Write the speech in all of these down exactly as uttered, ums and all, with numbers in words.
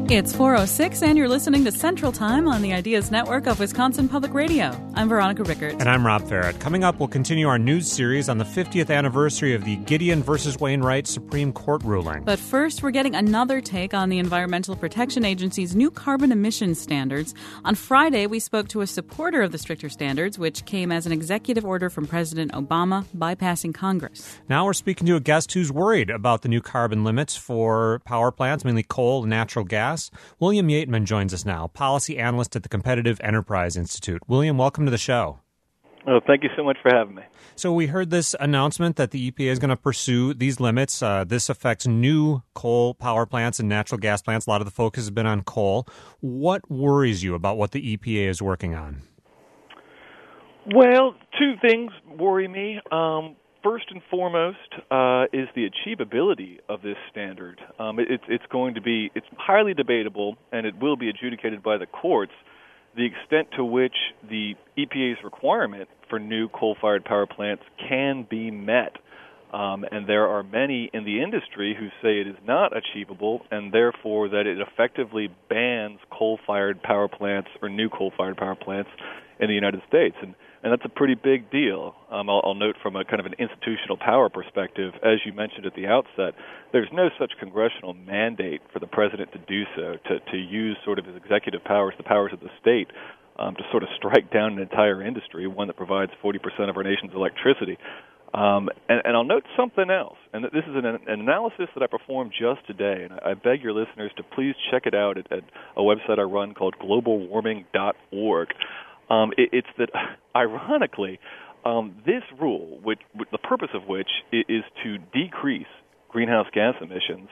It's four oh six, and you're listening to Central Time on the Ideas Network of Wisconsin Public Radio. I'm Veronica Rickert. And I'm Rob Farrett. Coming up, we'll continue our news series on the fiftieth anniversary of the Gideon versus Wainwright Supreme Court ruling. But first, we're getting another take on the Environmental Protection Agency's new carbon emissions standards. On Friday, we spoke to a supporter of the stricter standards, which came as an executive order from President Obama bypassing Congress. Now we're speaking to a guest who's worried about the new carbon limits for power plants, mainly coal and natural gas. William Yeatman joins us now, policy analyst at the Competitive Enterprise Institute. William, welcome to the show. Oh, thank you so much for having me. So we heard this announcement that the E P A is going to pursue these limits. Uh, this affects new coal power plants and natural gas plants. A lot of the focus has been on coal. What worries you about what the E P A is working on? Well, two things worry me. Um, First and foremost uh, is the achievability of this standard. Um, it, it's going to be it's highly debatable, and it will be adjudicated by the courts, the extent to which the E P A's requirement for new coal-fired power plants can be met. Um, and there are many in the industry who say it is not achievable, and therefore that it effectively bans coal-fired power plants or new coal-fired power plants in the United States. And And that's a pretty big deal. Um, I'll, I'll note from a kind of an institutional power perspective, as you mentioned at the outset, there's no such congressional mandate for the president to do so, to, to use sort of his executive powers, the powers of the state, um, to sort of strike down an entire industry, one that provides forty percent of our nation's electricity. Um, and, and I'll note something else, and this is an, an analysis that I performed just today, and I beg your listeners to please check it out at, at a website I run called global warming dot org. Um, it, it's that, ironically, um, this rule, which, the purpose of which is to decrease greenhouse gas emissions,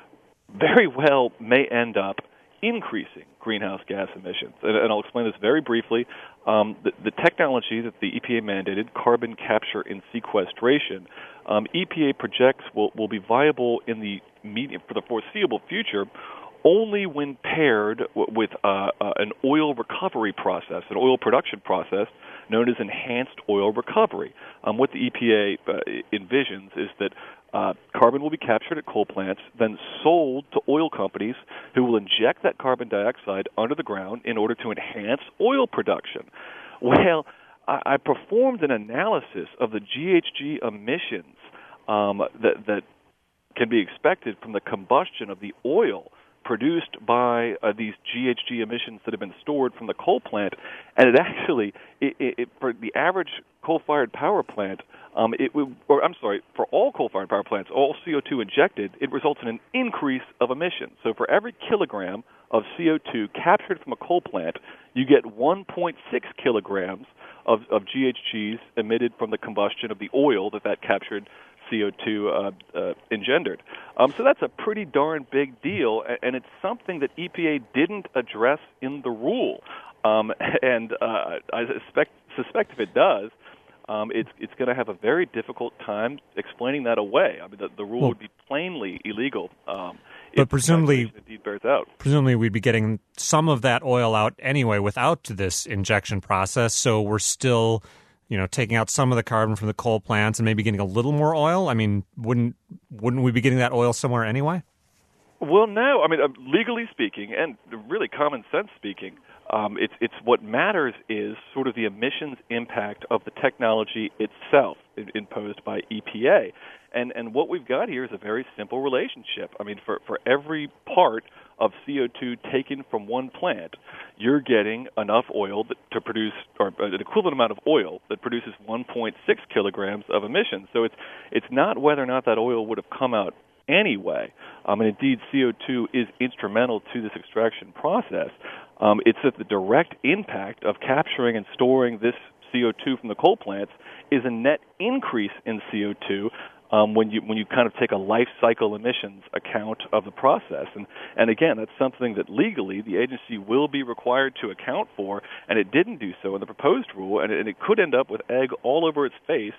very well may end up increasing greenhouse gas emissions. And, and I'll explain this very briefly. Um, the, the technology that the E P A mandated, carbon capture and sequestration, um, E P A projects will, will be viable in the medium, for the foreseeable future, only when paired with uh, uh, an oil recovery process, an oil production process known as enhanced oil recovery. Um, what the E P A uh, envisions is that uh, carbon will be captured at coal plants, then sold to oil companies who will inject that carbon dioxide under the ground in order to enhance oil production. Well, I, I performed an analysis of the G H G emissions um, that, that can be expected from the combustion of the oil produced by uh, these G H G emissions that have been stored from the coal plant, and it actually, it, it, it, for the average coal-fired power plant, um, it would, or I'm sorry, for all coal-fired power plants, all C O two injected, it results in an increase of emissions. So for every kilogram of C O two captured from a coal plant, you get one point six kilograms of, of G H Gs emitted from the combustion of the oil that that captured C O two uh, uh, engendered. Um, so that's a pretty darn big deal, and it's something that E P A didn't address in the rule. Um, and uh, I suspect, suspect if it does, um, it's it's going to have a very difficult time explaining that away. I mean, the, the rule well, would be plainly illegal. Um, but presumably, indeed bears out. presumably, we'd be getting some of that oil out anyway without this injection process. So we're still, you know, taking out some of the carbon from the coal plants and maybe getting a little more oil? I mean, wouldn't wouldn't we be getting that oil somewhere anyway? Well, no. I mean, uh, legally speaking, and really common sense speaking, um, it's it's what matters is sort of the emissions impact of the technology itself imposed by E P A. And and what we've got here is a very simple relationship. I mean, for, for every part of C O two taken from one plant, you're getting enough oil that, to produce, or an equivalent amount of oil that produces one point six kilograms of emissions. So it's it's not whether or not that oil would have come out anyway. Um, and indeed, C O two is instrumental to this extraction process. Um, it's that the direct impact of capturing and storing this C O two from the coal plants is a net increase in C O two um, when you when you kind of take a life cycle emissions account of the process. And, and again, that's something that legally the agency will be required to account for, and it didn't do so in the proposed rule, and it, and it could end up with egg all over its face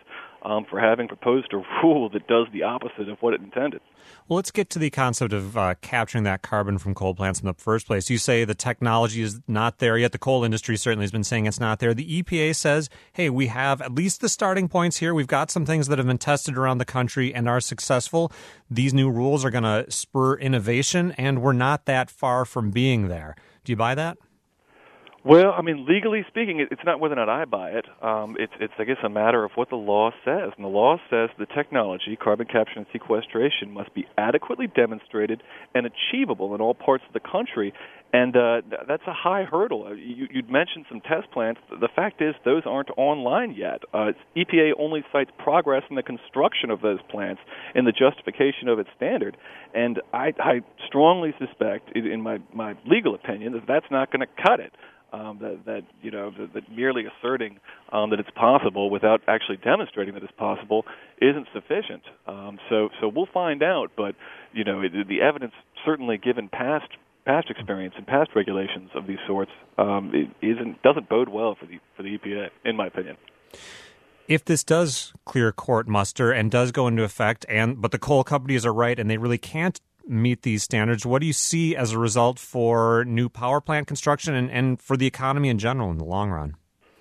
um, for having proposed a rule that does the opposite of what it intended. Well, let's get to the concept of uh, capturing that carbon from coal plants in the first place. You say the technology is not there yet. The coal industry certainly has been saying it's not there. The E P A says, hey, we have at least the starting points here. We've got some things that have been tested around the country and are successful. These new rules are going to spur innovation, and we're not that far from being there. Do you buy that? Well, I mean, legally speaking, it- it's not whether or not I buy it. Um, it's, it's, I guess, a matter of what the law says. And the law says the technology, carbon capture and sequestration, must be adequately demonstrated and achievable in all parts of the country. And uh, th- that's a high hurdle. Uh, You, you'd mentioned some test plants. The fact is those aren't online yet. Uh, it's- E P A only cites progress in the construction of those plants in the justification of its standard. And I, I strongly suspect, in in my, my legal opinion, that that's not going to cut it. Um, that, that you know that, that merely asserting um, that it's possible without actually demonstrating that it's possible isn't sufficient. Um, so so we'll find out. But you know it, the evidence, certainly given past past experience and past regulations of these sorts, um, it isn't doesn't bode well for the for the E P A, in my opinion. If this does clear court muster and does go into effect, and but the coal companies are right and they really can't meet these standards, what do you see as a result for new power plant construction and, and for the economy in general in the long run?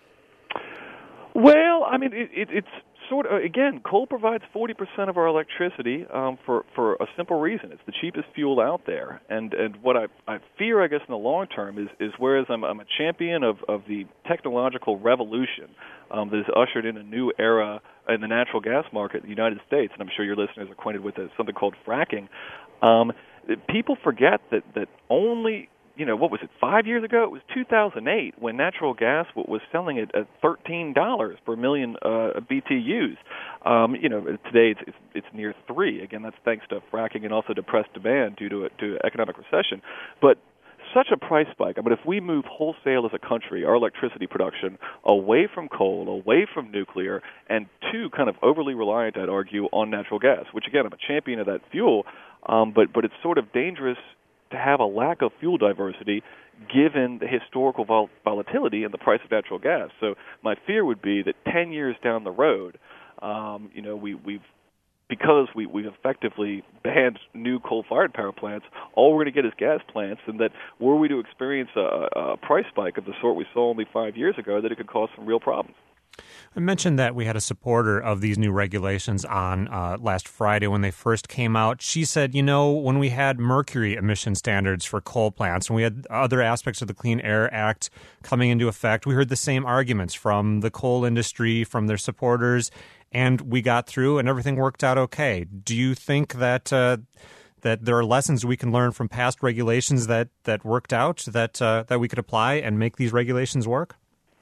Well, I mean, it, it, it's sort of, again, coal provides forty percent of our electricity um, for, for a simple reason. It's the cheapest fuel out there. And, and what I, I fear, I guess, in the long term is, is whereas I'm, I'm a champion of, of the technological revolution um, that has ushered in a new era in the natural gas market in the United States, and I'm sure your listeners are acquainted with it, something called fracking, um, people forget that, that only... You know, what was it, five years ago? It was two thousand eight when natural gas was selling at, at thirteen dollars per million uh, B T Us. Um, you know, today it's, it's it's near three. Again, that's thanks to fracking and also depressed demand due to, to economic recession. But such a price spike. I mean, if we move wholesale as a country, our electricity production, away from coal, away from nuclear, and to kind of overly reliant, I'd argue, on natural gas, which, again, I'm a champion of that fuel, um, but, but it's sort of dangerous to have a lack of fuel diversity given the historical vol- volatility in the price of natural gas. So my fear would be that ten years down the road, um, you know, we, we've because we, we've effectively banned new coal-fired power plants, all we're going to get is gas plants, and that were we to experience a, a price spike of the sort we saw only five years ago, that it could cause some real problems. I mentioned that we had a supporter of these new regulations on uh, last Friday when they first came out. She said, you know, when we had mercury emission standards for coal plants and we had other aspects of the Clean Air Act coming into effect, we heard the same arguments from the coal industry, from their supporters, and we got through and everything worked out okay. Do you think that uh, that there are lessons we can learn from past regulations that, that worked out, that uh, that we could apply and make these regulations work?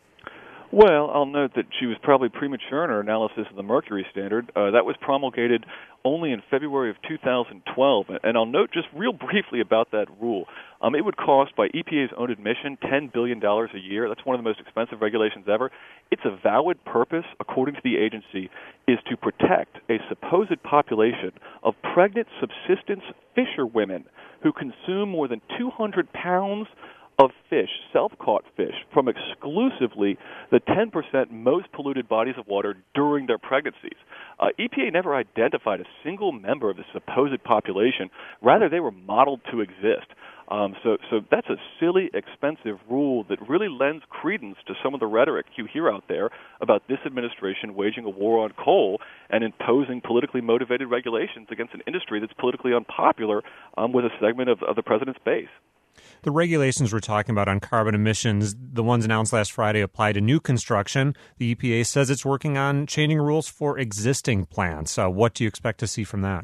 Well, I'll note that she was probably premature in her analysis of the mercury standard. Uh, that was promulgated only in February of two thousand twelve. And I'll note just real briefly about that rule. Um, it would cost, by E P A's own admission, ten billion dollars a year. That's one of the most expensive regulations ever. Its avowed purpose, according to the agency, is to protect a supposed population of pregnant subsistence fisherwomen who consume more than two hundred pounds of fish, self-caught fish, from exclusively the ten percent most polluted bodies of water during their pregnancies. Uh, E P A never identified a single member of the supposed population. Rather, they were modeled to exist. Um, so, so that's a silly, expensive rule that really lends credence to some of the rhetoric you hear out there about this administration waging a war on coal and imposing politically motivated regulations against an industry that's politically unpopular um, with a segment of, of the president's base. The regulations we're talking about on carbon emissions, the ones announced last Friday, apply to new construction. The E P A says it's working on changing rules for existing plants. Uh, what do you expect to see from that?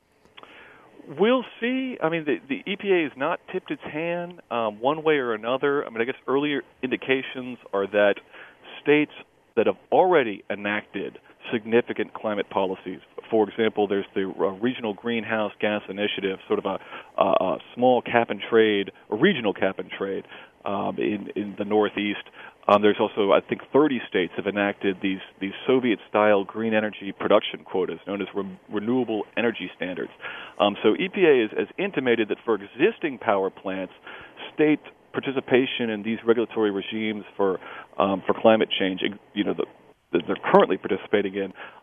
We'll see. I mean, the, the E P A has not tipped its hand um, one way or another. I mean, I guess earlier indications are that states that have already enacted significant climate policies. For example, there's the uh, Regional Greenhouse Gas Initiative, sort of a, a, a small cap-and-trade, a regional cap-and-trade um, in, in the Northeast. Um, there's also, I think, thirty states have enacted these, these Soviet-style green energy production quotas, known as re- renewable energy standards. Um, so E P A has, has intimated that for existing power plants, state participation in these regulatory regimes for um, for climate change, you know, the that they're currently participating in,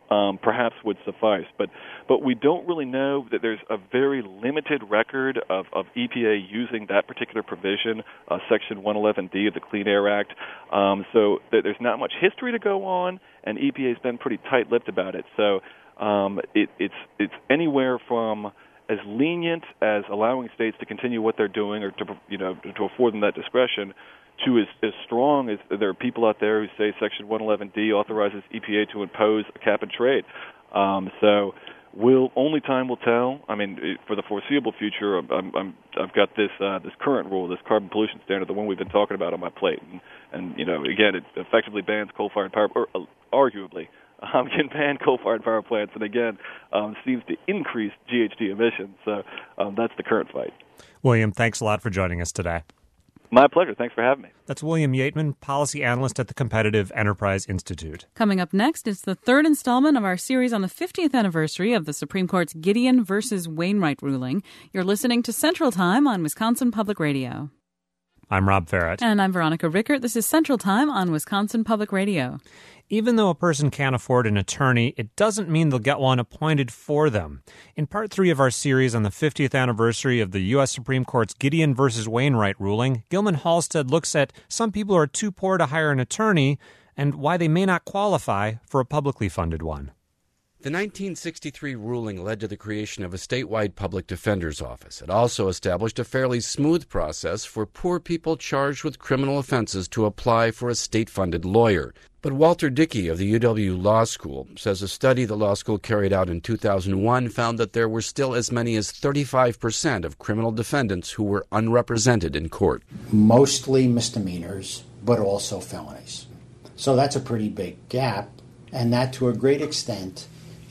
um, perhaps would suffice. But but we don't really know that there's a very limited record of, of E P A using that particular provision, uh, Section one eleven D of the Clean Air Act. Um, so th- there's not much history to go on, and E P A has been pretty tight-lipped about it. So um, it, it's it's anywhere from as lenient as allowing states to continue what they're doing, or to you know to afford them that discretion, to as, as strong as there are people out there who say Section one eleven D authorizes E P A to impose a cap and trade. Um, so will only time will tell. I mean, for the foreseeable future, I'm, I'm, I've got this uh, this current rule, this carbon pollution standard, the one we've been talking about, on my plate, and, and you know, again, it effectively bans coal-fired power, or uh, arguably. Um, can ban coal-fired power plants, and again, um, seems to increase G H G emissions. So um, that's the current fight. William, thanks a lot for joining us today. My pleasure. Thanks for having me. That's William Yeatman, policy analyst at the Competitive Enterprise Institute. Coming up next is the third installment of our series on the fiftieth anniversary of the Supreme Court's Gideon versus Wainwright ruling. You're listening to Central Time on Wisconsin Public Radio. I'm Rob Farrett. And I'm Veronica Rickert. This is Central Time on Wisconsin Public Radio. Even though a person can't afford an attorney, it doesn't mean they'll get one appointed for them. In part three of our series on the fiftieth anniversary of the U S Supreme Court's Gideon versus Wainwright ruling, Gilman Halstead looks at some people who are too poor to hire an attorney and why they may not qualify for a publicly funded one. The nineteen sixty-three ruling led to the creation of a statewide public defender's office. It also established a fairly smooth process for poor people charged with criminal offenses to apply for a state-funded lawyer. But Walter Dickey of the U W Law School says a study the law school carried out in two thousand one found that there were still as many as thirty-five percent of criminal defendants who were unrepresented in court. Mostly misdemeanors, but also felonies. So that's a pretty big gap, and that to a great extent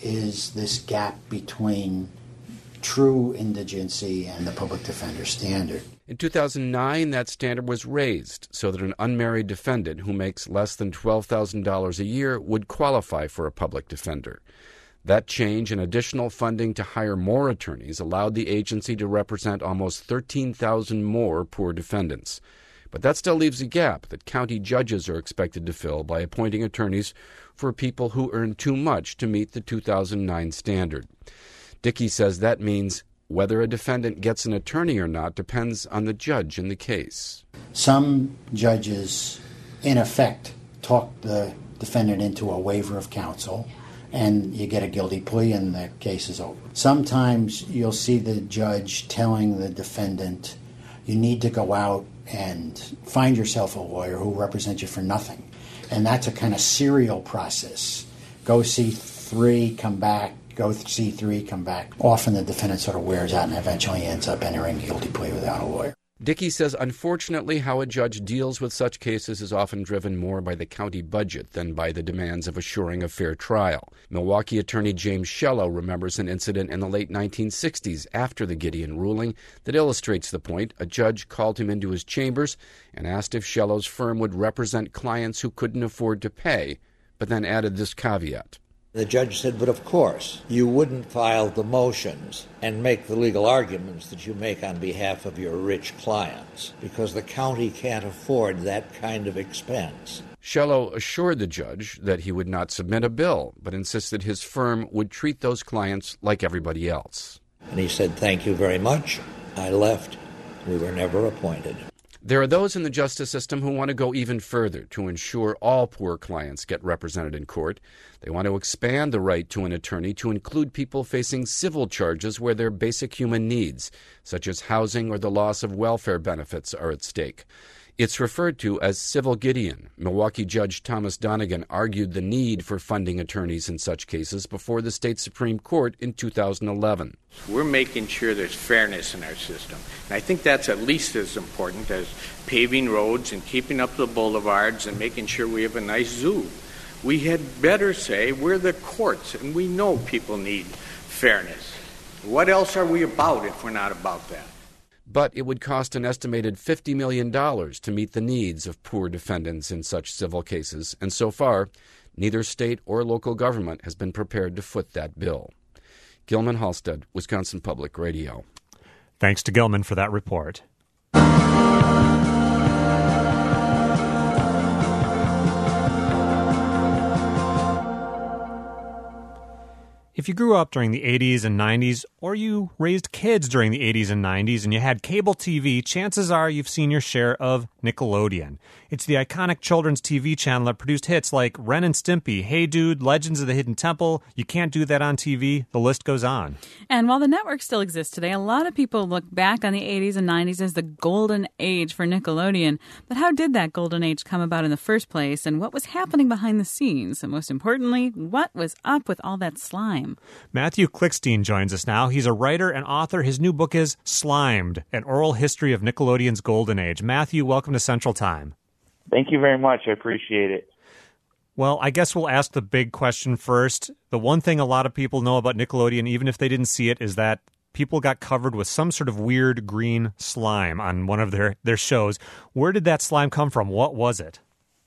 is this gap between true indigency and the public defender standard. In two thousand nine, that standard was raised so that an unmarried defendant who makes less than twelve thousand dollars a year would qualify for a public defender. That change and additional funding to hire more attorneys allowed the agency to represent almost thirteen thousand more poor defendants. But that still leaves a gap that county judges are expected to fill by appointing attorneys for people who earn too much to meet the two thousand nine standard. Dickey says that means whether a defendant gets an attorney or not depends on the judge in the case. Some judges, in effect, talk the defendant into a waiver of counsel, and you get a guilty plea and the case is over. Sometimes you'll see the judge telling the defendant, you need to go out and find yourself a lawyer who represents you for nothing. And that's a kind of serial process. Go see three, come back, go see three, come back. Often the defendant sort of wears out and eventually ends up entering a guilty plea without a lawyer. Dickey says, unfortunately, how a judge deals with such cases is often driven more by the county budget than by the demands of assuring a fair trial. Milwaukee attorney James Shello remembers an incident in the late nineteen sixties after the Gideon ruling that illustrates the point. A judge called him into his chambers and asked if Shello's firm would represent clients who couldn't afford to pay, but then added this caveat. The judge said, but of course, you wouldn't file the motions and make the legal arguments that you make on behalf of your rich clients, because the county can't afford that kind of expense. Shello assured the judge that he would not submit a bill, but insisted his firm would treat those clients like everybody else. And he said, thank you very much. I left. We were never appointed. There are those in the justice system who want to go even further to ensure all poor clients get represented in court. They want to expand the right to an attorney to include people facing civil charges where their basic human needs, such as housing or the loss of welfare benefits, are at stake. It's referred to as Civil Gideon. Milwaukee Judge Thomas Donegan argued the need for funding attorneys in such cases before the state Supreme Court in two thousand eleven. We're making sure there's fairness in our system. And I think that's at least as important as paving roads and keeping up the boulevards and making sure we have a nice zoo. We had better say we're the courts, and we know people need fairness. What else are we about if we're not about that? But it would cost an estimated fifty million dollars to meet the needs of poor defendants in such civil cases, and so far, neither state or local government has been prepared to foot that bill. Gilman Halstead, Wisconsin Public Radio. Thanks to Gilman for that report. If you grew up during the eighties and nineties, or you raised kids during the eighties and nineties and you had cable T V, chances are you've seen your share of Nickelodeon. It's the iconic children's T V channel that produced hits like Ren and Stimpy, Hey Dude, Legends of the Hidden Temple. You can't do that on T V. The list goes on. And while the network still exists today, a lot of people look back on the eighties and nineties as the golden age for Nickelodeon. But how did that golden age come about in the first place, and what was happening behind the scenes? And most importantly, what was up with all that slime? Matthew Klickstein joins us now. He's a writer and author. His new book is Slimed, an oral history of Nickelodeon's golden age. Matthew, welcome to Central Time. Thank you very much. I appreciate it. Well, I guess we'll ask the big question first. The one thing a lot of people know about Nickelodeon, even if they didn't see it, is that people got covered with some sort of weird green slime on one of their, their shows. Where did that slime come from? What was it?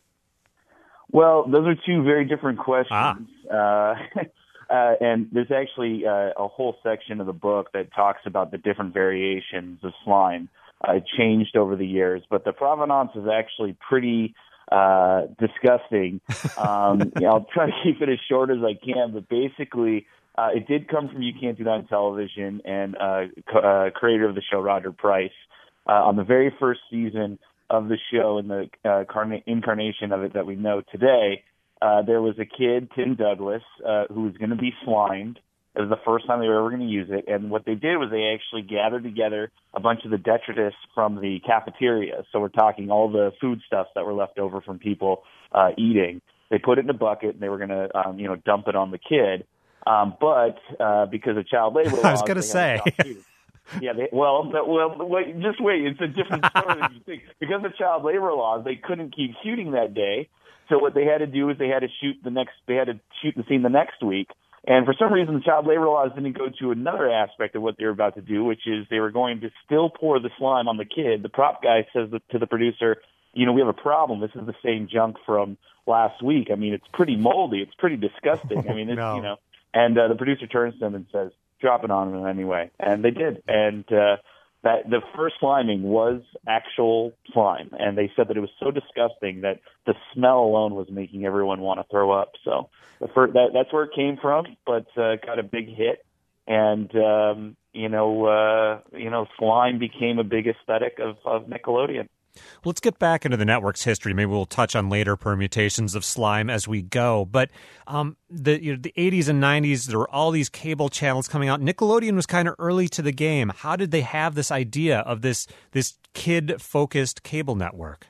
Well, those are two very different questions. Ah. Uh, uh, and there's actually uh, a whole section of the book that talks about the different variations of slime. Uh, it changed over the years, but the provenance is actually pretty uh, disgusting. Um, you know, I'll try to keep it as short as I can, but basically uh, it did come from You Can't Do That on Television and uh, co- uh, creator of the show, Roger Price. Uh, on the very first season of the show and the uh, carna- incarnation of it that we know today, uh, there was a kid, Tim Douglas, uh, who was going to be slimed. It was the first time they were ever going to use it. And what they did was they actually gathered together a bunch of the detritus from the cafeteria. So we're talking all the foodstuffs that were left over from people uh, eating. They put it in a bucket and they were going to, um, you know, dump it on the kid. Um, but uh, because of child labor laws, I was going to say. Yeah, they, well, but, well, wait, just wait. It's a different story than you think. Because of child labor laws, they couldn't keep shooting that day. So what they had to do is they had to shoot the next. They had to shoot the scene the next week. And for some reason, the child labor laws didn't go to another aspect of what they were about to do, which is they were going to still pour the slime on the kid. The prop guy says to the producer, "You know, we have a problem. This is the same junk from last week. I mean, it's pretty moldy. It's pretty disgusting. I mean, it's, no. you know." And uh, the producer turns to them and says, "Drop it on them anyway." And they did. And uh, that the first sliming was actual slime. And they said that it was so disgusting that the smell alone was making everyone want to throw up. So the first, that, that's where it came from, but uh, got a big hit. And, um, you know, uh, you know, slime became a big aesthetic of, of Nickelodeon. Let's get back into the network's history. Maybe we'll touch on later permutations of slime as we go. But um, the you know, the eighties and nineties, there were all these cable channels coming out. Nickelodeon was kind of early to the game. How did they have this idea of this this kid-focused cable network?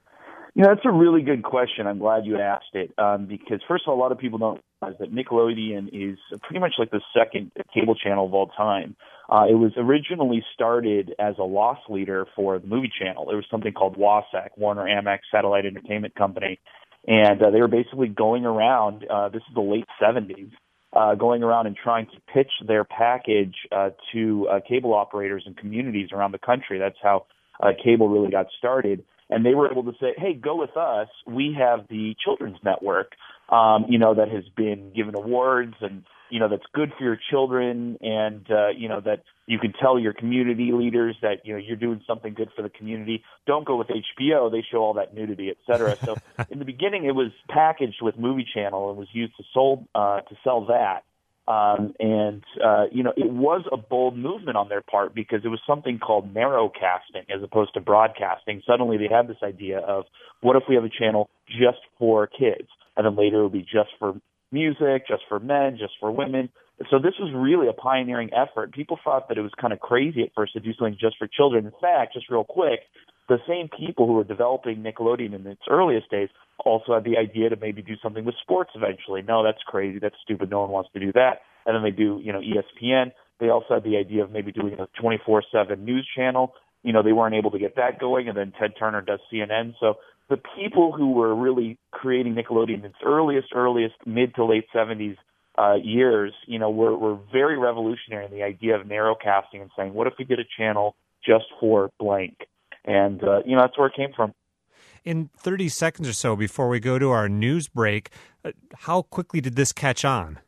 You know, that's a really good question. I'm glad you asked it um, because, first of all, a lot of people don't realize that Nickelodeon is pretty much like the second cable channel of all time. Uh, it was originally started as a loss leader for the movie channel. There was something called WASAC, Warner Amex Satellite Entertainment Company, and uh, they were basically going around, uh, this is the late seventies, uh, going around and trying to pitch their package uh, to uh, cable operators and communities around the country. That's how uh, cable really got started. And they were able to say, hey, go with us. We have the children's network, um, you know, that has been given awards and, you know, that's good for your children and, uh, you know, that you can tell your community leaders that, you know, you're doing something good for the community. Don't go with H B O. They show all that nudity, et cetera. So in the beginning, it was packaged with Movie Channel and was used to, sold, uh, to sell that. Um, and, uh, you know, it was a bold movement on their part because it was something called narrowcasting as opposed to broadcasting. Suddenly they had this idea of what if we have a channel just for kids? And then later it would be just for music, just for men, just for women. So this was really a pioneering effort. People thought that it was kind of crazy at first to do something just for children. In fact, just real quick, the same people who were developing Nickelodeon in its earliest days also had the idea to maybe do something with sports eventually. No, that's crazy. That's stupid. No one wants to do that. And then they do, you know, E S P N. They also had the idea of maybe doing a twenty-four seven news channel. You know, they weren't able to get that going. And then Ted Turner does C N N. So the people who were really creating Nickelodeon in its earliest, earliest mid to late seventies uh, years, you know, were, were very revolutionary in the idea of narrowcasting and saying, what if we did a channel just for blank? And, uh, you know, that's where it came from. In thirty seconds or so before we go to our news break, uh, how quickly did this catch on?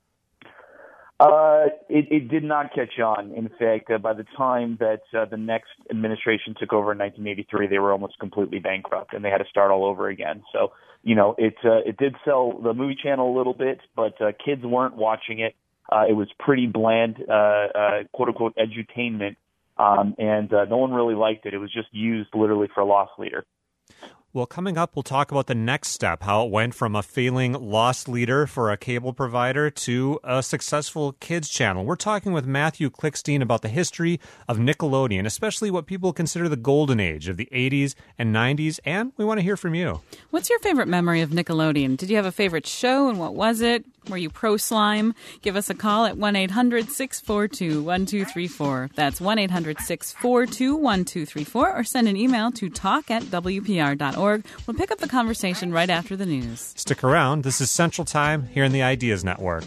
Uh, it, it did not catch on. In fact, uh, by the time that uh, the next administration took over in nineteen eighty-three, they were almost completely bankrupt, and they had to start all over again. So, you know, it uh, it did sell the movie channel a little bit, but uh, kids weren't watching it. Uh, it was pretty bland, uh, uh, quote-unquote, edutainment, um, and uh, no one really liked it. It was just used literally for a loss leader. Well, coming up, we'll talk about the next step, how it went from a failing loss leader for a cable provider to a successful kids channel. We're talking with Matthew Klickstein about the history of Nickelodeon, especially what people consider the golden age of the eighties and nineties, and we want to hear from you. What's your favorite memory of Nickelodeon? Did you have a favorite show, and what was it? Were you pro slime? Give us a call at one eight hundred six four two one two three four. That's one eight hundred six four two one two three four, or send an email to talk at w p r dot org. We'll pick up the conversation right after the news. Stick around. This is Central Time here in the Ideas Network.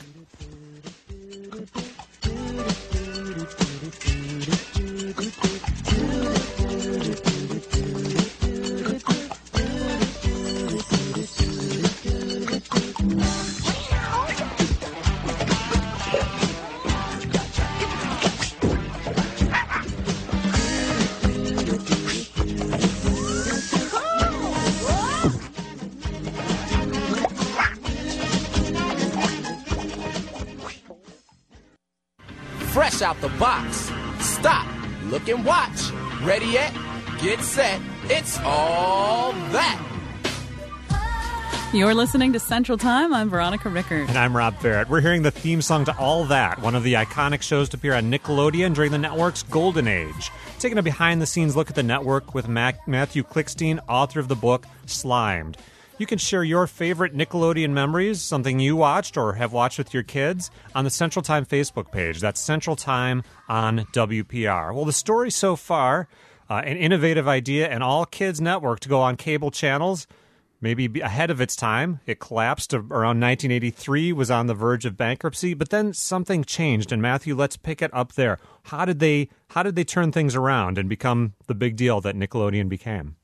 Fresh out the box. Stop, look and watch. Ready yet? Get set. It's all that. You're listening to Central Time. I'm Veronica Rickert. And I'm Rob Barrett. We're hearing the theme song to All That, one of the iconic shows to appear on Nickelodeon during the network's golden age. Taking a behind-the-scenes look at the network with Mac- Matthew Klickstein, author of the book Slimed. You can share your favorite Nickelodeon memories, something you watched or have watched with your kids, on the Central Time Facebook page. That's Central Time on W P R. Well, the story so far, uh, an innovative idea, an all-kids network to go on cable channels, maybe be ahead of its time. It collapsed around nineteen eighty-three, was on the verge of bankruptcy, but then something changed. And Matthew, let's pick it up there. How did they, how did they turn things around and become the big deal that Nickelodeon became?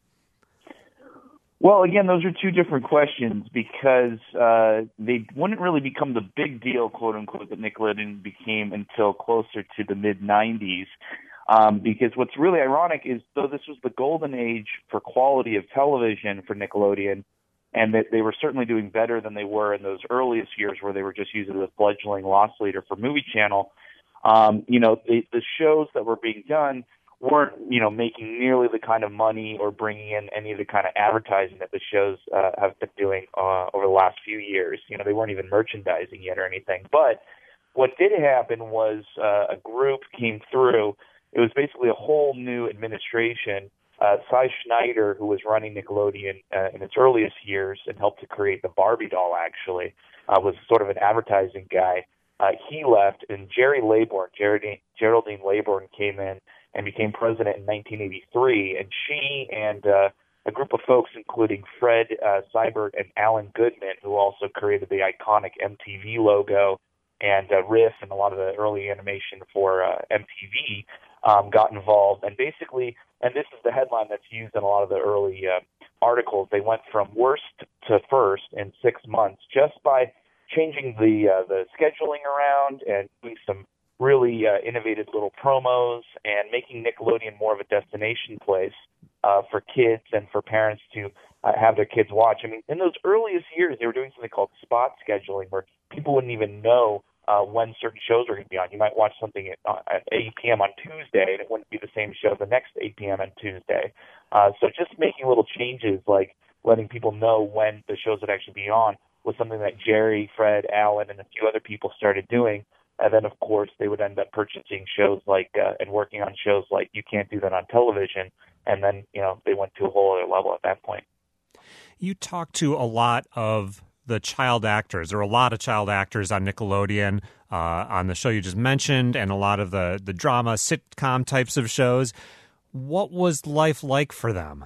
Well, again, those are two different questions because uh, they wouldn't really become the big deal, quote unquote, that Nickelodeon became until closer to the mid nineties. Um, because what's really ironic is, though this was the golden age for quality of television for Nickelodeon, and that they were certainly doing better than they were in those earliest years where they were just using the fledgling loss leader for Movie Channel, um, you know, the, the shows that were being done weren't, you know, making nearly the kind of money or bringing in any of the kind of advertising that the shows uh, have been doing uh, over the last few years. You know, they weren't even merchandising yet or anything. But what did happen was uh, a group came through. It was basically a whole new administration. Uh, Cy Schneider, who was running Nickelodeon uh, in its earliest years and helped to create the Barbie doll, actually, uh, was sort of an advertising guy. Uh, he left, and Jerry Laybourne, Geraldine, Geraldine Laybourne, came in and became president in nineteen eighty-three, and she and uh, a group of folks, including Fred uh, Seibert and Alan Goodman, who also created the iconic M T V logo and uh, Riff and a lot of the early animation for uh, M T V, um, got involved. And basically, and this is the headline that's used in a lot of the early uh, articles, they went from worst to first in six months just by changing the uh, the scheduling around and doing some really uh, innovative little promos and making Nickelodeon more of a destination place uh, for kids and for parents to uh, have their kids watch. I mean, in those earliest years, they were doing something called spot scheduling where people wouldn't even know uh, when certain shows were going to be on. You might watch something at, uh, at eight p.m. on Tuesday, and it wouldn't be the same show the next eight p.m. on Tuesday. Uh, so just making little changes like letting people know when the shows would actually be on was something that Jerry, Fred, Alan, and a few other people started doing. And then, of course, they would end up purchasing shows like uh, and working on shows like You Can't Do That on Television. And then, you know, they went to a whole other level at that point. You talk to a lot of the child actors. There are a lot of child actors on Nickelodeon, uh, on the show you just mentioned, and a lot of the, the drama, sitcom types of shows. What was life like for them?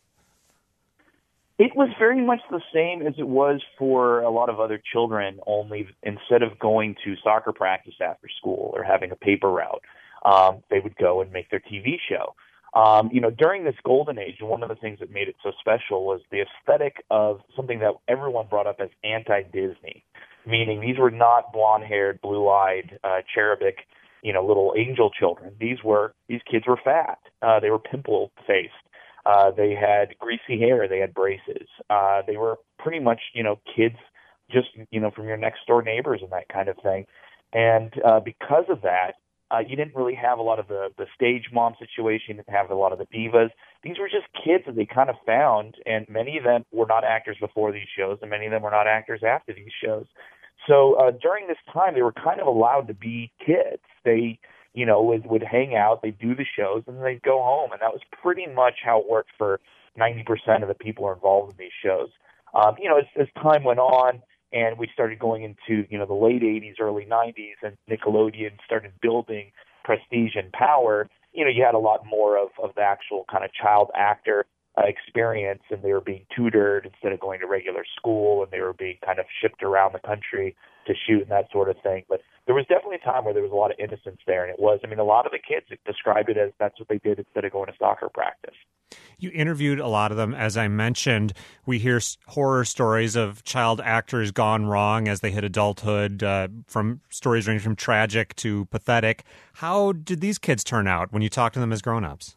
It was very much the same as it was for a lot of other children, only instead of going to soccer practice after school or having a paper route, um, they would go and make their T V show. Um, you know, during this golden age, one of the things that made it so special was the aesthetic of something that everyone brought up as anti-Disney, meaning these were not blonde-haired, blue-eyed, uh, cherubic, you know, little angel children. These were, these kids were fat. Uh, they were pimple-faced. Uh, they had greasy hair. They had braces. Uh, they were pretty much, you know, kids just, you know, from your next door neighbors and that kind of thing. And uh, because of that, uh, you didn't really have a lot of the, the stage mom situation, you didn't have a lot of the divas. These were just kids that they kind of found, and many of them were not actors before these shows, and many of them were not actors after these shows. So uh, during this time, they were kind of allowed to be kids. They, you know, would, would hang out, they'd do the shows, and then they'd go home. And that was pretty much how it worked for ninety percent of the people who are involved in these shows. Um, you know, as, as time went on, and we started going into, you know, the late eighties, early nineties, and Nickelodeon started building prestige and power, you know, you had a lot more of, of the actual kind of child actor uh, experience, and they were being tutored instead of going to regular school, and they were being kind of shipped around the country to shoot and that sort of thing. But there was definitely a time where there was a lot of innocence there, and it was, I mean, a lot of the kids described it as that's what they did instead of going to soccer practice. You interviewed a lot of them. As I mentioned, we hear horror stories of child actors gone wrong as they hit adulthood, uh, from stories ranging from tragic to pathetic. How did these kids turn out when you talk to them as grown-ups?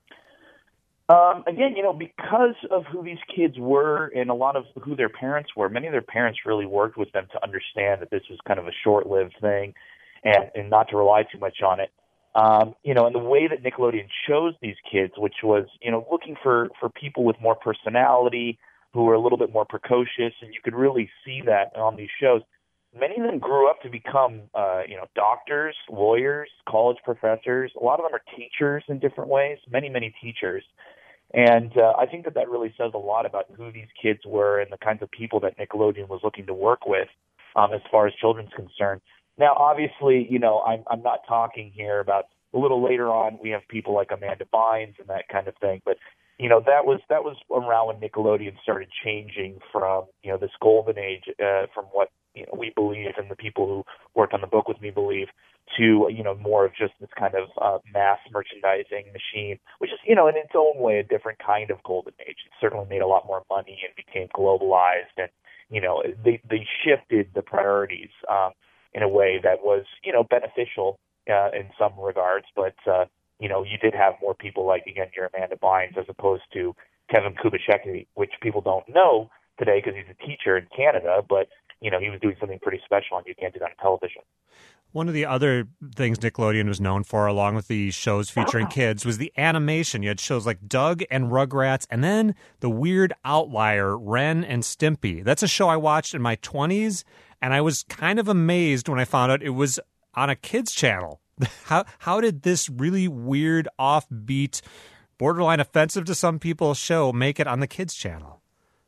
Um, again, you know, because of who these kids were and a lot of who their parents were, many of their parents really worked with them to understand that this was kind of a short-lived thing and, and not to rely too much on it. Um, you know, and the way that Nickelodeon chose these kids, which was, you know, looking for, for people with more personality, who were a little bit more precocious, and you could really see that on these shows. Many of them grew up to become, uh, you know, doctors, lawyers, college professors. A lot of them are teachers in different ways, many, many teachers. And uh, I think that that really says a lot about who these kids were and the kinds of people that Nickelodeon was looking to work with um, as far as children's concerned. Now, obviously, you know, I'm, I'm not talking here about a little later on, we have people like Amanda Bynes and that kind of thing. But, you know, that was that was around when Nickelodeon started changing from, you know, this golden age, uh, from what, you know, we believe and the people who worked on the book with me believe, to, you know, more of just this kind of uh, mass merchandising machine, which is, you know, in its own way, a different kind of golden age. It certainly made a lot more money and became globalized. And, you know, they, they shifted the priorities um, in a way that was, you know, beneficial uh, in some regards. But, uh, you know, you did have more people like, again, your Amanda Bynes, as opposed to Kevin Kubachek, which people don't know today because he's a teacher in Canada. But, you know, he was doing something pretty special, and you can't do that on television. One of the other things Nickelodeon was known for, along with the shows featuring kids, was the animation. You had shows like Doug and Rugrats, and then the weird outlier, Ren and Stimpy. That's a show I watched in my twenties, and I was kind of amazed when I found out it was on a kids' channel. How how did this really weird, offbeat, borderline offensive to some people show make it on the kids' channel?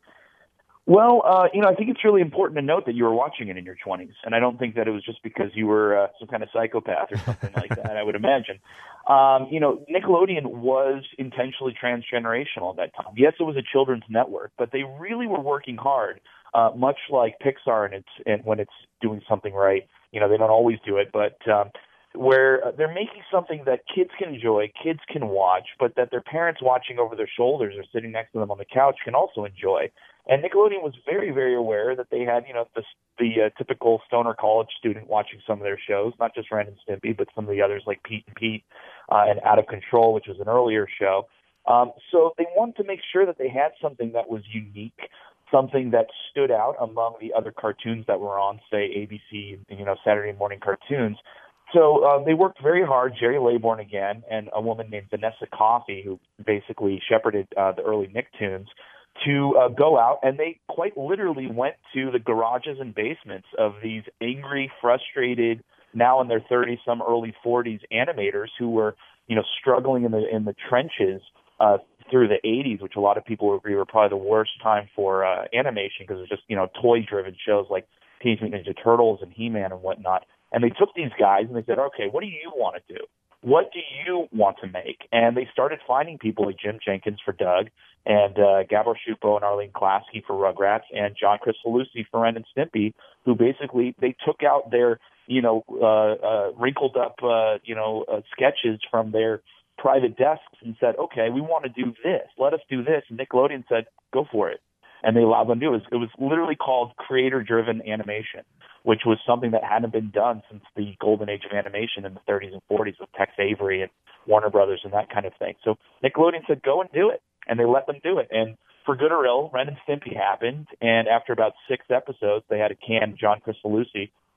Well, uh, you know, I think it's really important to note that you were watching it in your twenties, and I don't think that it was just because you were uh, some kind of psychopath or something like that, I would imagine. Um, you know, Nickelodeon was intentionally transgenerational at that time. Yes, it was a children's network, but they really were working hard, uh, much like Pixar and, it's, and when it's doing something right. You know, they don't always do it, but um, where they're making something that kids can enjoy, kids can watch, but that their parents watching over their shoulders or sitting next to them on the couch can also enjoy. And Nickelodeon was very, very aware that they had, you know, the, the uh, typical stoner college student watching some of their shows, not just Ren and Stimpy, but some of the others like Pete and Pete uh, and Out of Control, which was an earlier show. Um, so they wanted to make sure that they had something that was unique, something that stood out among the other cartoons that were on, say, A B C, you know, Saturday morning cartoons. So uh, they worked very hard, Jerry Laybourne again, and a woman named Vanessa Coffey, who basically shepherded uh, the early Nicktoons, to uh, go out, and they quite literally went to the garages and basements of these angry, frustrated, now in their thirties, some early forties animators who were, you know, struggling in the in the trenches uh, through the eighties, which a lot of people agree were probably the worst time for uh, animation because it was just, you know, toy-driven shows like Teenage Mutant Ninja Turtles and He-Man and whatnot. And they took these guys and they said, okay, what do you want to do? What do you want to make? And they started finding people like Jim Jenkins for Doug, and uh, Gabor Shupo and Arlene Klasky for Rugrats, and John Kricfalusi for Ren and Stimpy, who basically they took out their, you know, uh, uh, wrinkled up, uh, you know, uh, sketches from their private desks and said, okay, we want to do this. Let us do this. And Nickelodeon said, go for it. And they allowed them to do it. It was literally called creator-driven animation, which was something that hadn't been done since the golden age of animation in the thirties and forties with Tex Avery and Warner Brothers and that kind of thing. So Nickelodeon said, go and do it. And they let them do it. And for good or ill, Ren and Stimpy happened. And after about six episodes, they had to can John Kricfalusi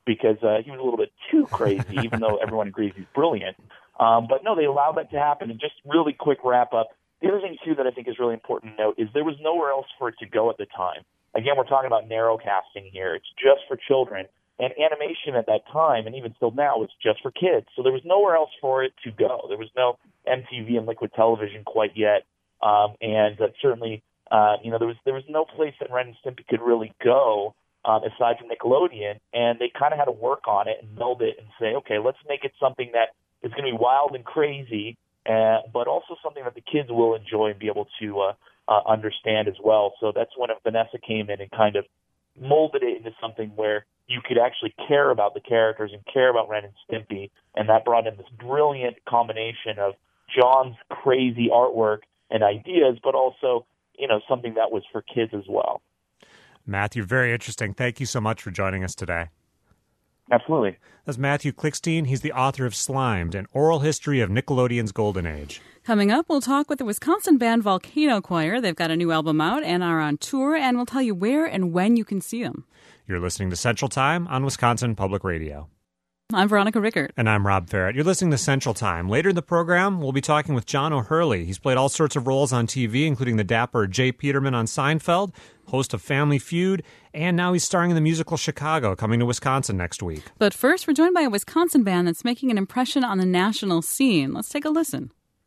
because uh, he was a little bit too crazy, even though everyone agrees he's brilliant. Um, but no, they allowed that to happen. And just really quick wrap up. The other thing, too, that I think is really important to note is there was nowhere else for it to go at the time. Again, we're talking about narrow casting here. It's just for children. And animation at that time, and even still now, was just for kids. So there was nowhere else for it to go. There was no M T V and Liquid Television quite yet. Um, and uh, certainly, uh, you know, there was there was no place that Ren and Stimpy could really go um, aside from Nickelodeon. And they kind of had to work on it and meld it and say, okay, let's make it something that is going to be wild and crazy, uh, but also something that the kids will enjoy and be able to uh, uh, understand as well. So that's when Vanessa came in and kind of molded it into something where you could actually care about the characters and care about Ren and Stimpy, and that brought in this brilliant combination of John's crazy artwork and ideas, but also, you know, something that was for kids as well. Matthew, very interesting. Thank you so much for joining us today. Absolutely. That's Matthew Klickstein. He's the author of Slimed, an oral history of Nickelodeon's golden age. Coming up, we'll talk with the Wisconsin band Volcano Choir. They've got a new album out and are on tour, and we'll tell you where and when you can see them. You're listening to Central Time on Wisconsin Public Radio. I'm Veronica Rickert. And I'm Rob Ferret. You're listening to Central Time. Later in the program, we'll be talking with John O'Hurley. He's played all sorts of roles on T V, including the dapper Jay Peterman on Seinfeld, host of Family Feud, and now he's starring in the musical Chicago, coming to Wisconsin next week. But first, we're joined by a Wisconsin band that's making an impression on the national scene. Let's take a listen.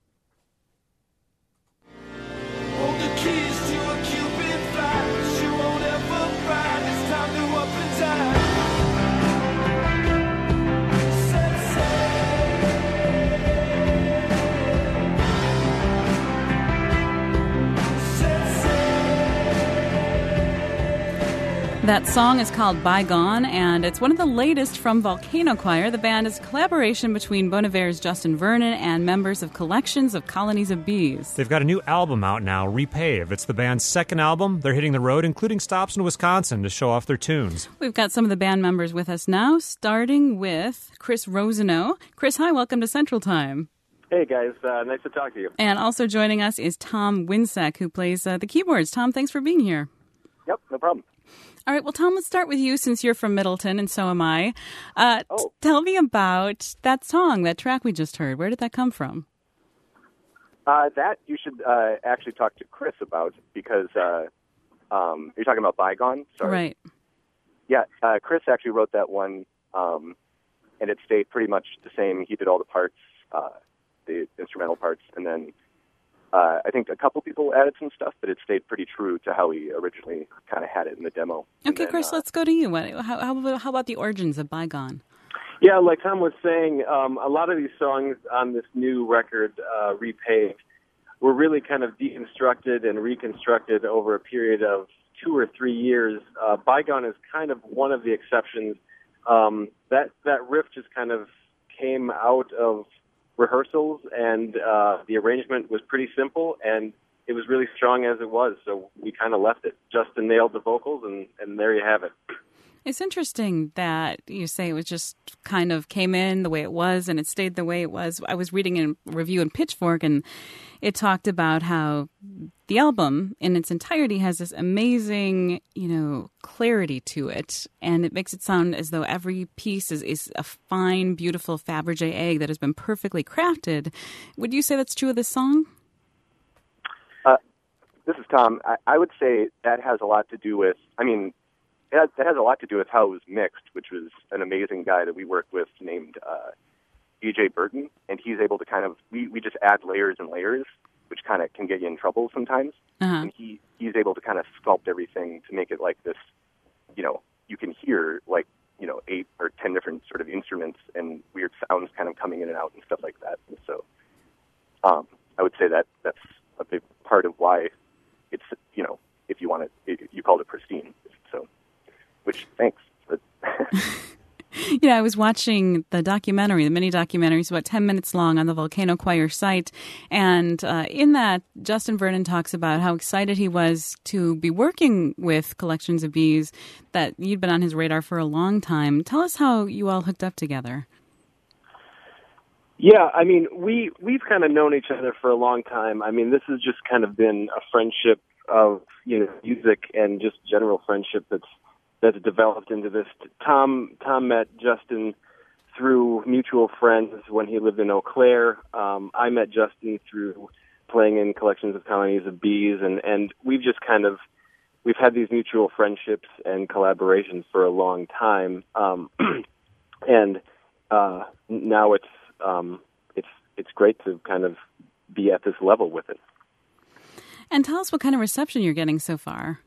Hold the keys to a Cupid flight. She won't ever cry. It's time to up and die. That song is called Bygone, and it's one of the latest from Volcano Choir. The band is a collaboration between Bon Iver's Justin Vernon and members of Collections of Colonies of Bees. They've got a new album out now, Repave. It's the band's second album. They're hitting the road, including stops in Wisconsin to show off their tunes. We've got some of the band members with us now, starting with Chris Rosenow. Chris, hi, welcome to Central Time. Hey, guys. Uh, nice to talk to you. And also joining us is Tom Winsack, who plays uh, the keyboards. Tom, thanks for being here. Yep, no problem. All right, well, Tom, let's start with you since you're from Middleton, and so am I. Uh, oh. t- tell me about that song, that track we just heard. Where did that come from? Uh, that you should uh, actually talk to Chris about, because uh, um, you're talking about Bygone? Sorry. Right. Yeah, uh, Chris actually wrote that one, um, and it stayed pretty much the same. He did all the parts, uh, the instrumental parts, and then Uh, I think a couple people added some stuff, but it stayed pretty true to how we originally kind of had it in the demo. Okay, then, Chris, uh, let's go to you. What, how, how, about, how about the origins of Bygone? Yeah, like Tom was saying, um, a lot of these songs on this new record, uh, Repaved, were really kind of deconstructed and reconstructed over a period of two or three years. Uh, Bygone is kind of one of the exceptions. Um, that, that riff just kind of came out of rehearsals, and uh, the arrangement was pretty simple, and it was really strong as it was, so we kind of left it. Justin nailed the vocals, and, and there you have it. It's interesting that you say it was just kind of came in the way it was, and it stayed the way it was. I was reading a review in Pitchfork, and it talked about how the album in its entirety has this amazing, you know, clarity to it, and it makes it sound as though every piece is, is a fine, beautiful Fabergé egg that has been perfectly crafted. Would you say that's true of this song? Uh, this is Tom. I, I would say that has a lot to do with, I mean, it has, that has a lot to do with how it was mixed, which was an amazing guy that we worked with named uh, D J Burton, and he's able to kind of, we, we just add layers and layers, which kind of can get you in trouble sometimes. Uh-huh. And he, he's able to kind of sculpt everything to make it like this, you know, you can hear like, you know, eight or ten different sort of instruments and weird sounds kind of coming in and out and stuff like that. And so um, I would say that that's a big part of why it's, you know, if you want to, you called it pristine. So, which, thanks. But You know, I was watching the documentary, the mini documentary, it's about ten minutes long on the Volcano Choir site. And uh, in that, Justin Vernon talks about how excited he was to be working with Collections of Bees, that you'd been on his radar for a long time. Tell us how you all hooked up together. Yeah, I mean, we, we've kind of known each other for a long time. I mean, this has just kind of been a friendship of, you know, music and just general friendship that's that's developed into this. Tom Tom met Justin through mutual friends when he lived in Eau Claire. Um, I met Justin through playing in collections of colonies of bees, and, and we've just kind of we've had these mutual friendships and collaborations for a long time, um, and uh, now it's um, it's it's great to kind of be at this level with it. And tell us what kind of reception you're getting so far.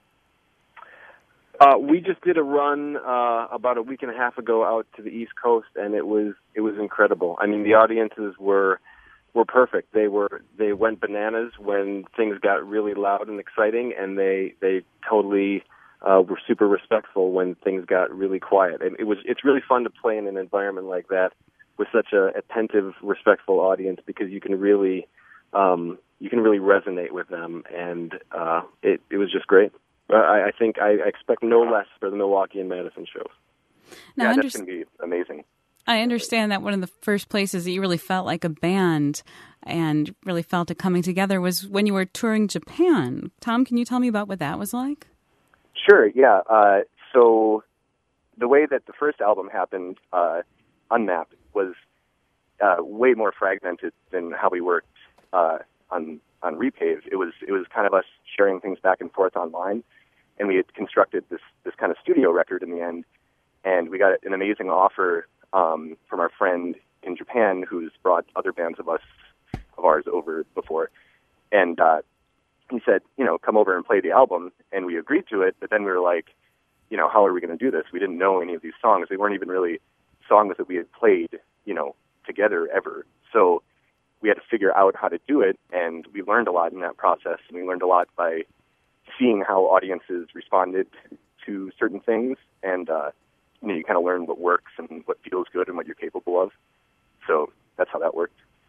Uh, we just did a run uh, about a week and a half ago out to the East Coast, and it was it was incredible. I mean, the audiences were were perfect. They were they went bananas when things got really loud and exciting, and they they totally uh, were super respectful when things got really quiet. And it was it's really fun to play in an environment like that with such a attentive, respectful audience, because you can really um, you can really resonate with them, and uh, it it was just great. I, I think I expect no less for the Milwaukee and Madison shows. Now, yeah, under- that's going to be amazing. I understand that one of the first places that you really felt like a band and really felt it coming together was when you were touring Japan. Tom, can you tell me about what that was like? Sure, yeah. Uh, so the way that the first album happened, uh, Unmapped, was uh, way more fragmented than how we worked uh, on on Repave. It was it was kind of us sharing things back and forth online, and we had constructed this this kind of studio record in the end, and we got an amazing offer um, from our friend in Japan who's brought other bands of us of ours over before, and uh, he said, you know, come over and play the album, and we agreed to it. But then we were like, you know, how are we going to do this? We didn't know any of these songs. They weren't even really songs that we had played, you know, together ever. So we had to figure out how to do it, and we learned a lot in that process. And we learned a lot by seeing how audiences responded to certain things, and uh, you know, you kind of learn what works and what feels good and what you're capable of. So that's how that worked.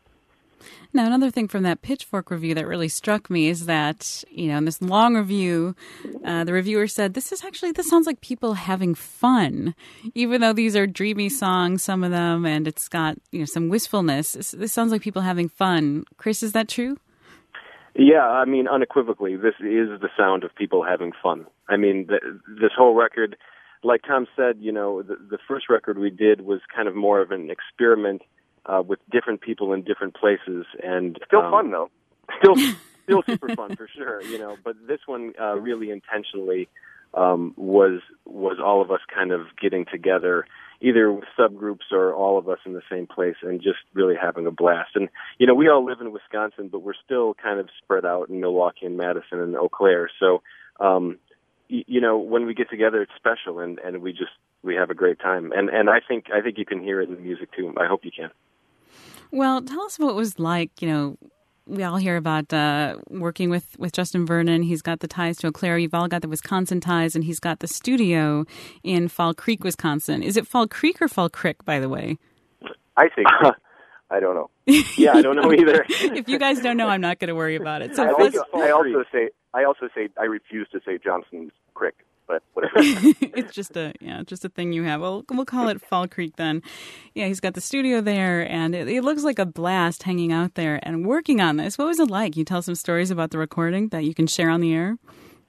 Now, another thing from that Pitchfork review that really struck me is that, you know, in this long review, uh, the reviewer said, this is actually, this sounds like people having fun, even though these are dreamy songs, some of them, and it's got, you know, some wistfulness. This, this sounds like people having fun. Chris, is that true? Yeah, I mean, unequivocally, this is the sound of people having fun. I mean, the, this whole record, like Tom said, you know, the, the first record we did was kind of more of an experiment Uh, with different people in different places, and still um, fun though. Still, still super fun for sure. You know, but this one uh, really intentionally um, was was all of us kind of getting together, either with subgroups or all of us in the same place, and just really having a blast. And you know, we all live in Wisconsin, but we're still kind of spread out in Milwaukee and Madison and Eau Claire. So, um, y- you know, when we get together, it's special, and, and we just we have a great time. And and I think I think you can hear it in the music too. I hope you can. Well, tell us what it was like. You know, we all hear about uh, working with, with Justin Vernon. He's got the ties to Eau Claire. You've all got the Wisconsin ties, and he's got the studio in Fall Creek, Wisconsin. Is it Fall Creek or Fall Crick, by the way? I think I don't know. Yeah, I don't know either. If you guys don't know, I'm not going to worry about it. So I, let's- also, I also say I also say I refuse to say Johnson's Creek. But whatever. It's just a yeah, just a thing you have. Well, we'll call it Fall Creek then. Yeah, he's got the studio there, and it, it looks like a blast hanging out there and working on this. What was it like? Can you tell some stories about the recording that you can share on the air?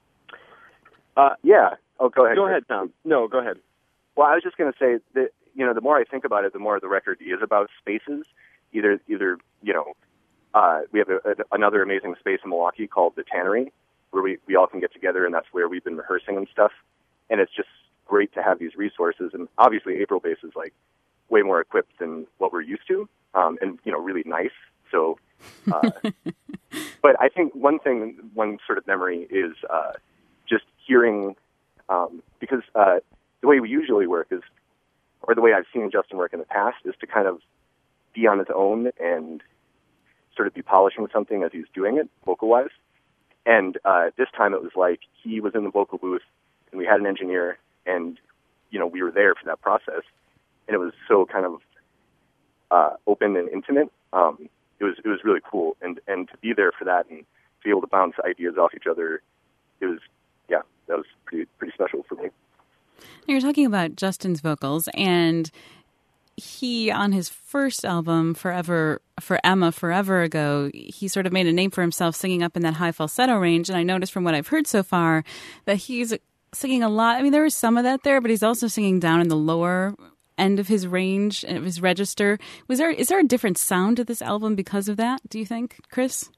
Uh, yeah. Oh, go ahead. Go Chris. ahead, Tom. No, go ahead. Well, I was just going to say that, you know, the more I think about it, the more the record is about spaces. Either, either you know, uh, we have a, a, another amazing space in Milwaukee called the Tannery, where we, we all can get together, and that's where we've been rehearsing and stuff. And it's just great to have these resources. And obviously, April Base is like way more equipped than what we're used to, um, and you know, really nice. So, uh, but I think one thing, one sort of memory is uh, just hearing, um, because uh, the way we usually work is, or the way I've seen Justin work in the past, is to kind of be on his own and sort of be polishing something as he's doing it, vocal-wise. And uh, this time it was like he was in the vocal booth, and we had an engineer, and you know, we were there for that process, and it was so kind of uh, open and intimate. Um, it was it was really cool, and and to be there for that and to be able to bounce ideas off each other, it was yeah, that was pretty pretty special for me. You're talking about Justin's vocals, and he, on his first album, Forever for Emma, forever ago, he sort of made a name for himself singing up in that high falsetto range. And I noticed from what I've heard so far that he's singing a lot. I mean, there was some of that there, but he's also singing down in the lower end of his range and of his register. Was there is there a different sound to this album because of that, do you think, Chris?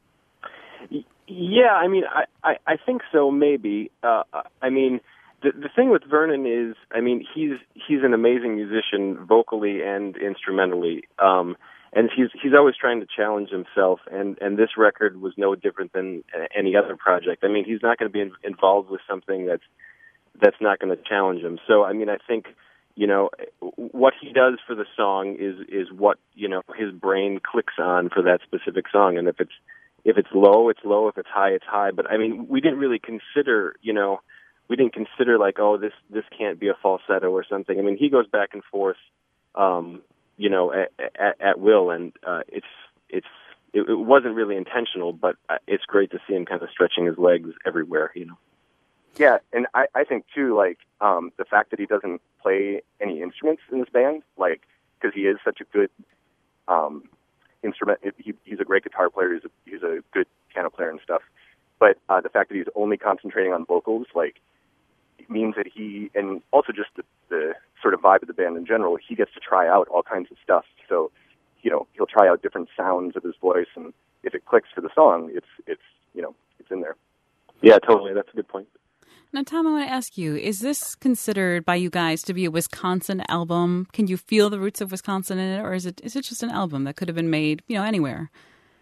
Yeah, I mean, I, I, I think so, maybe. Uh, I mean, the the thing with Vernon is, I mean, he's he's an amazing musician, vocally and instrumentally, um, and he's he's always trying to challenge himself. And, and this record was no different than any other project. I mean, he's not going to be in, involved with something that's that's not going to challenge him. So, I mean, I think, you know, what he does for the song is is what, you know, his brain clicks on for that specific song. And if it's if it's low, it's low. If it's high, it's high. But I mean, we didn't really consider, you know. We didn't consider like, oh, this this can't be a falsetto or something. I mean, he goes back and forth, um, you know, at, at, at will, and uh, it's it's it, it wasn't really intentional, but it's great to see him kind of stretching his legs everywhere, you know. Yeah, and I, I think too, like um, the fact that he doesn't play any instruments in this band, like because he is such a good um, instrument. He, he's a great guitar player. He's a, he's a good piano player and stuff. But uh, the fact that he's only concentrating on vocals, like. Means that he, and also just the, the sort of vibe of the band in general, he gets to try out all kinds of stuff. So, you know, he'll try out different sounds of his voice, and if it clicks for the song, it's, it's you know, it's in there. Yeah, totally. That's a good point. Now, Tom, I want to ask you, is this considered by you guys to be a Wisconsin album? Can you feel the roots of Wisconsin in it, or is it is it just an album that could have been made, you know, anywhere?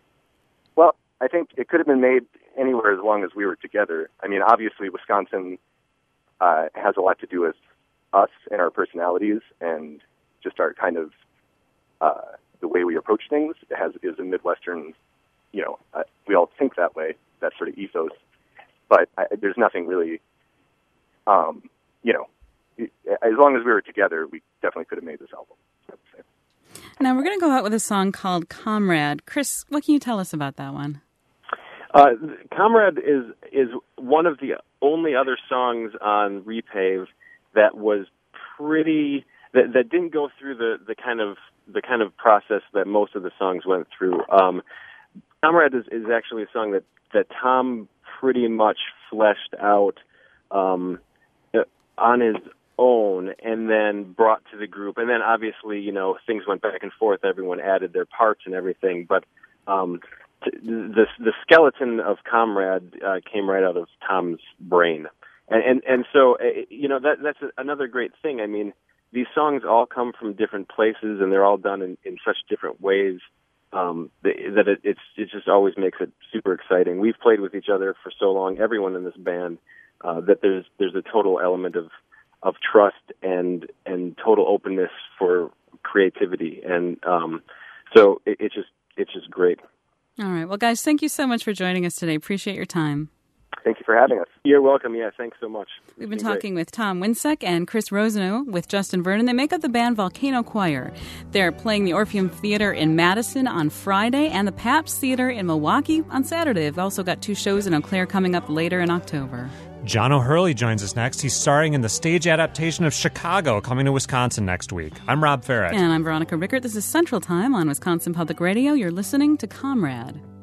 Well, I think it could have been made anywhere as long as we were together. I mean, obviously, Wisconsin... Uh, has a lot to do with us and our personalities and just our kind of uh, the way we approach things. It has is a Midwestern, you know, uh, we all think that way, that sort of ethos. But I, there's nothing really, um, you know, as long as we were together, we definitely could have made this album. Now we're going to go out with a song called Comrade. Chris, what can you tell us about that one? Uh, Comrade is is one of the only other songs on Repave that was pretty that, that didn't go through the, the kind of the kind of process that most of the songs went through. Um, Comrade is, is actually a song that, that Tom pretty much fleshed out um, on his own and then brought to the group. And then obviously, you know, things went back and forth. Everyone added their parts and everything, but um, the the skeleton of Comrade uh, came right out of Tom's brain, and and and so uh, you know that that's another great thing. I mean, these songs all come from different places, and they're all done in, in such different ways um, that it it's it just always makes it super exciting. We've played with each other for so long, everyone in this band, uh, that there's there's a total element of of trust and and total openness for creativity, and um, so it, it's just it's just great. All right. Well, guys, thank you so much for joining us today. Appreciate your time. Thank you for having us. You're welcome. Yeah, thanks so much. We've been talking great. with Tom Winsek and Chris Rosano with Justin Vernon. They make up the band Volcano Choir. They're playing the Orpheum Theater in Madison on Friday and the Pabst Theater in Milwaukee on Saturday. They've also got two shows in Eau Claire coming up later in October. John O'Hurley joins us next. He's starring in the stage adaptation of Chicago, coming to Wisconsin next week. I'm Rob Farrett. And I'm Veronica Rickert. This is Central Time on Wisconsin Public Radio. You're listening to Comrade.